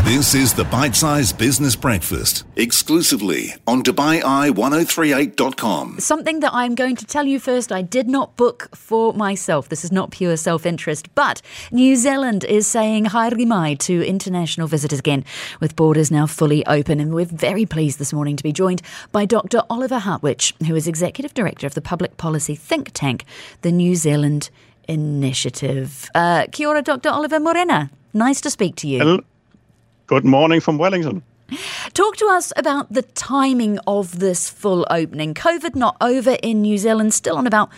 This is the Bite-Sized Business Breakfast, exclusively on DubaiEye1038.com. Something that I'm going to tell you first, I did not book for myself. This is not pure self-interest, but New Zealand is saying haere mai to international visitors again, with borders now fully open. And we're very pleased this morning to be joined by Dr. Oliver Hartwich, who is Executive Director of the public policy think tank, the New Zealand Initiative. Kia ora, Dr. Oliver Morena. Nice to speak to you. Hello. Good morning from Wellington. Talk to us about the timing of this full opening. COVID not over in New Zealand, still on about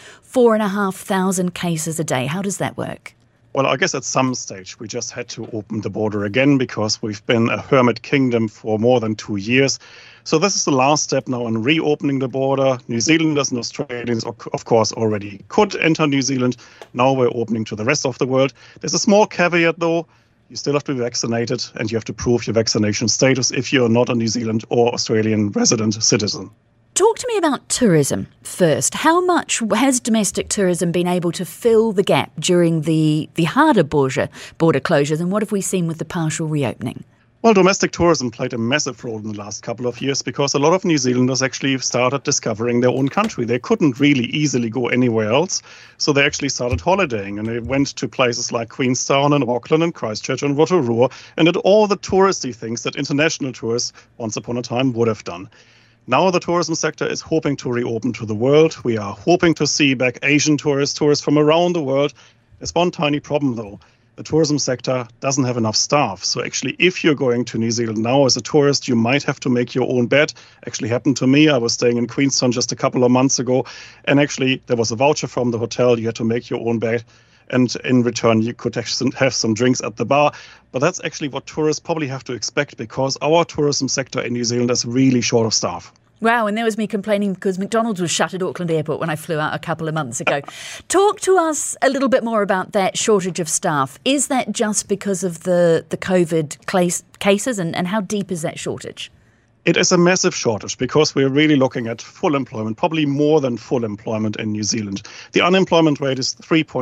4,500 cases a day. How does that work? Well, I guess at some stage we just had to open the border again because we've been a hermit kingdom for more than 2 years. So this is the last step now in reopening the border. New Zealanders and Australians, of course, already could enter New Zealand. Now we're opening to the rest of the world. There's a small caveat, though. You still have to be vaccinated and you have to prove your vaccination status if you're not a New Zealand or Australian resident citizen. Talk to me about tourism first. How much has domestic tourism been able to fill the gap during the harder border closures, and what have we seen with the partial reopening? Well, domestic tourism played a massive role in the last couple of years because a lot of New Zealanders actually started discovering their own country. They couldn't really easily go anywhere else, so they actually started holidaying, and they went to places like Queenstown and Auckland and Christchurch and Rotorua and did all the touristy things that international tourists once upon a time would have done. Now the tourism sector is hoping to reopen to the world. We are hoping to see back Asian tourists from around the world. There's one tiny problem, though. The tourism sector doesn't have enough staff. So actually, if you're going to New Zealand now as a tourist, you might have to make your own bed. Actually happened to me. I was staying in Queenstown just a couple of months ago. And actually, there was a voucher from the hotel. You had to make your own bed. And in return, you could actually have some drinks at the bar. But that's actually what tourists probably have to expect because our tourism sector in New Zealand is really short of staff. Wow, and there was me complaining because McDonald's was shut at Auckland Airport when I flew out a couple of months ago. Talk to us a little bit more about that shortage of staff. Is that just because of the COVID cases, and how deep is that shortage? It is a massive shortage because we're really looking at full employment, probably more than full employment in New Zealand. The unemployment rate is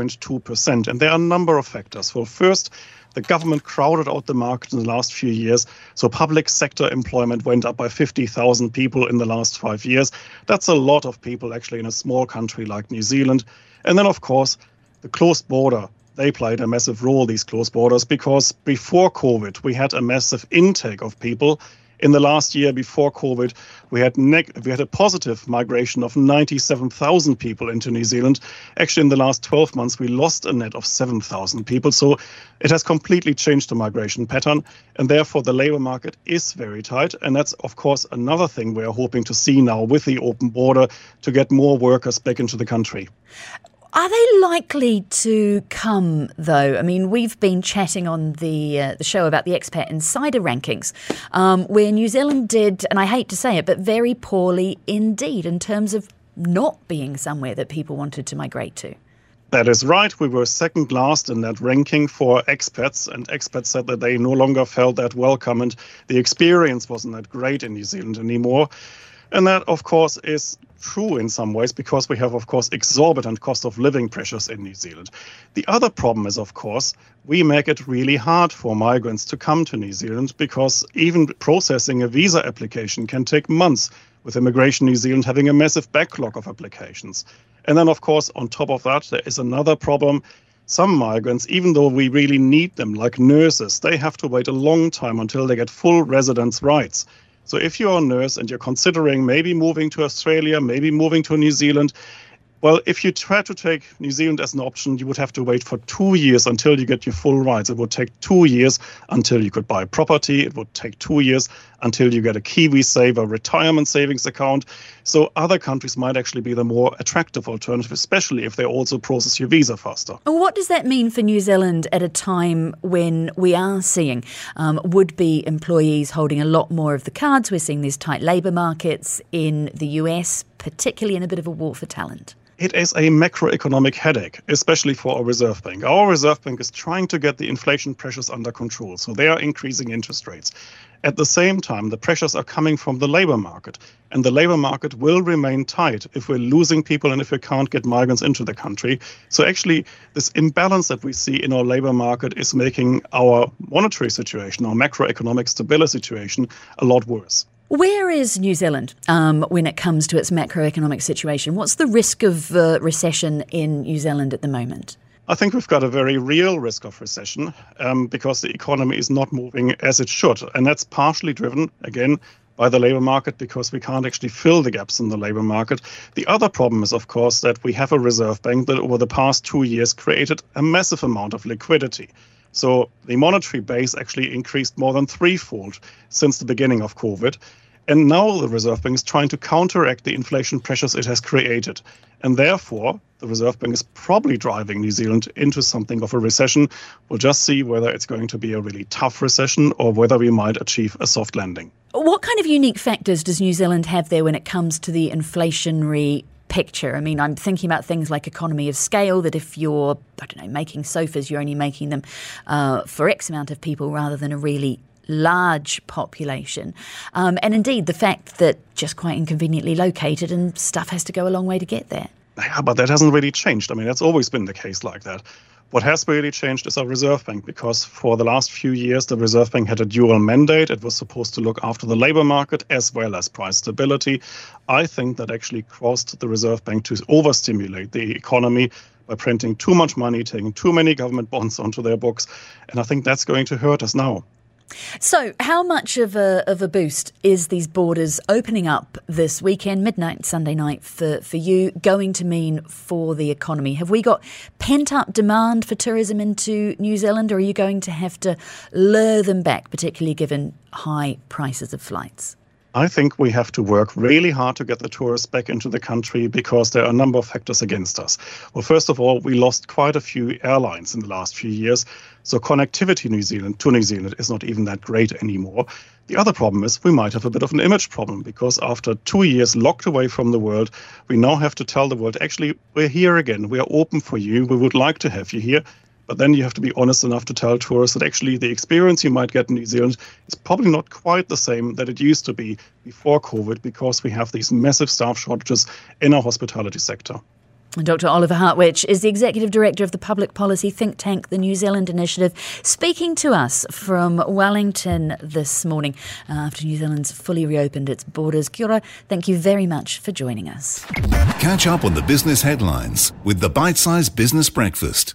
3.2%, and there are a number of factors. Well, first, the government crowded out the market in the last few years, so public sector employment went up by 50,000 people in the last 5 years. That's a lot of people actually in a small country like New Zealand. And then, of course, the closed border. They played a massive role, these closed borders, because before COVID, we had a massive intake of people. In the last year before COVID, we had a positive migration of 97,000 people into New Zealand. Actually, in the last 12 months, we lost a net of 7,000 people. So it has completely changed the migration pattern. And therefore, the labor market is very tight. And that's, of course, another thing we're hoping to see now with the open border to get more workers back into the country. Are they likely to come, though? I mean, we've been chatting on the show about the Expat Insider rankings, where New Zealand did, and I hate to say it, but very poorly indeed in terms of not being somewhere that people wanted to migrate to. That is right. We were second last in that ranking for expats, and expats said that they no longer felt that welcome, and the experience wasn't that great in New Zealand anymore. And that, of course, is true in some ways because we have, of course, exorbitant cost of living pressures in New Zealand. The other problem is, of course, we make it really hard for migrants to come to New Zealand because even processing a visa application can take months, with Immigration New Zealand having a massive backlog of applications. And then, of course, on top of that, there is another problem. Some migrants, even though we really need them, like nurses, they have to wait a long time until they get full residence rights. So if you're a nurse and you're considering maybe moving to Australia, maybe moving to New Zealand, well, if you try to take New Zealand as an option, you would have to wait for 2 years until you get your full rights. It would take 2 years until you could buy property. It would take 2 years until you get a KiwiSaver retirement savings account. So other countries might actually be the more attractive alternative, especially if they also process your visa faster. And what does that mean for New Zealand at a time when we are seeing would-be employees holding a lot more of the cards? We're seeing these tight labour markets in the US, particularly in a bit of a war for talent. It is a macroeconomic headache, especially for our Reserve Bank. Our Reserve Bank is trying to get the inflation pressures under control, so they are increasing interest rates. At the same time, the pressures are coming from the labor market, and the labor market will remain tight if we're losing people and if we can't get migrants into the country. So actually, this imbalance that we see in our labor market is making our monetary situation, our macroeconomic stability situation, a lot worse. Where is New Zealand when it comes to its macroeconomic situation? What's the risk of recession in New Zealand at the moment? I think we've got a very real risk of recession because the economy is not moving as it should. And that's partially driven, again, by the labor market because we can't actually fill the gaps in the labor market. The other problem is, of course, that we have a Reserve Bank that over the past 2 years created a massive amount of liquidity. So the monetary base actually increased more than threefold since the beginning of COVID. And now the Reserve Bank is trying to counteract the inflation pressures it has created. And therefore, the Reserve Bank is probably driving New Zealand into something of a recession. We'll just see whether it's going to be a really tough recession or whether we might achieve a soft landing. What kind of unique factors does New Zealand have there when it comes to the inflationary picture? I mean, I'm thinking about things like economy of scale, that if you're, making sofas, you're only making them for X amount of people rather than a really large population. And indeed, the fact that just quite inconveniently located and stuff has to go a long way to get there. Yeah, but that hasn't really changed. I mean, that's always been the case like that. What has really changed is our Reserve Bank, because for the last few years, the Reserve Bank had a dual mandate. It was supposed to look after the labor market as well as price stability. I think that actually caused the Reserve Bank to overstimulate the economy by printing too much money, taking too many government bonds onto their books. And I think that's going to hurt us now. So how much of a boost is these borders opening up this weekend, midnight, Sunday night, for you, going to mean for the economy? Have we got pent-up demand for tourism into New Zealand, or are you going to have to lure them back, particularly given high prices of flights? I think we have to work really hard to get the tourists back into the country because there are a number of factors against us. Well, first of all, we lost quite a few airlines in the last few years. So connectivity to New Zealand is not even that great anymore. The other problem is we might have a bit of an image problem because after 2 years locked away from the world, we now have to tell the world, actually, we're here again. We are open for you. We would like to have you here. But then you have to be honest enough to tell tourists that actually the experience you might get in New Zealand is probably not quite the same that it used to be before COVID because we have these massive staff shortages in our hospitality sector. Dr. Oliver Hartwich is the Executive Director of the public policy think tank, the New Zealand Initiative, speaking to us from Wellington this morning after New Zealand's fully reopened its borders. Kia ora, thank you very much for joining us. Catch up on the business headlines with the Bite Size Business Breakfast.